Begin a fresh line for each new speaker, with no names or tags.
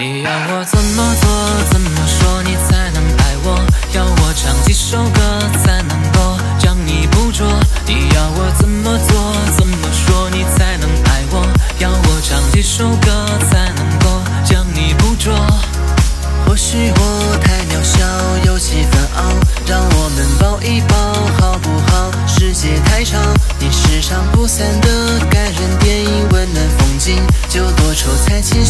你要我怎么做，怎么说你才能爱我？要我唱几首歌才能够将你捕捉？你要我怎么做，怎么说你才能爱我？要我唱几首歌才能够将你捕捉？或许我太渺小，有几分傲，让我们抱一抱好不好？世界太长，你时常不散的感人电影，温暖风景，就多愁才情